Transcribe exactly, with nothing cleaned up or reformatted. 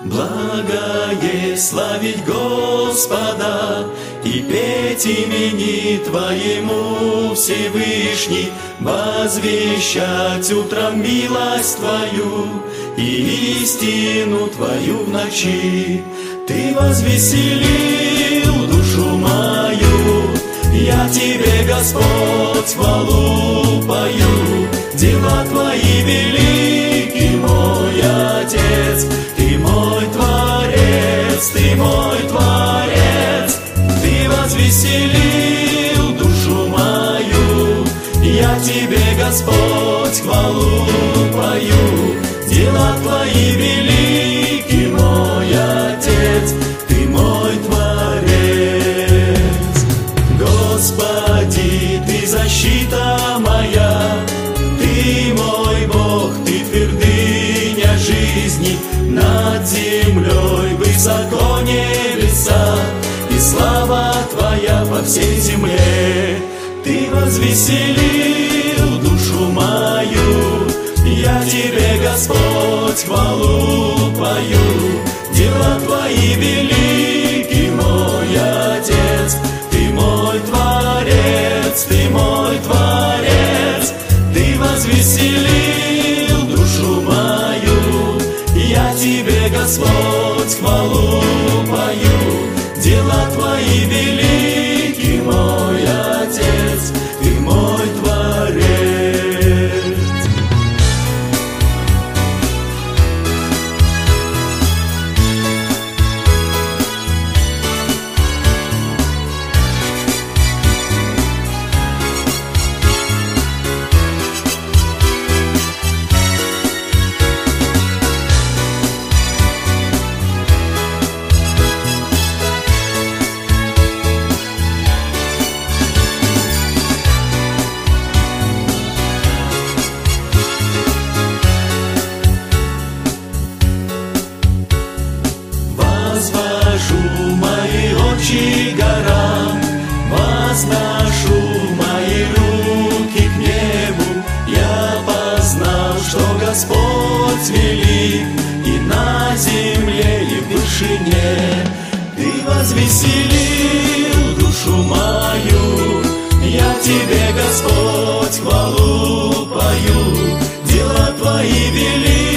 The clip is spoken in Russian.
Благое славить Господа и петь имени Твоему, Всевышний, возвещать утром милость Твою и истину Твою в ночи. Ты возвеселил душу мою, я Тебе, Господь, хвалу пою. Дела Твои велики, мой Отец, Ты мой Творец, Ты мой Творец. Ты возвеселил душу мою, я Тебе, Господь, хвалу пою. Дела Твои велики, мой Отец, Ты мой Творец. Господи, Ты защита моя, Ты мой Бог, Ты твердыня жизни. Над землей высоко небеса, и слава Твоя по всей земле. Ты возвеселил душу мою, я Тебе, Господь, хвалу пою. Дела Твои велики, мой Отец, Ты мой Творец, Ты мой Творец. Ты возвеселил душу мою, я Тебе, Господь, хвалу пою. Дела Твои велики, мой Отец, Ты мой Творец. Возвожу мои очи к горам, возношу мои руки к небу. Я познал, что Господь велик и на земле, и в вышине. Ты возвеселил душу мою, я Тебе, Господь, хвалу пою. Дела Твои велики,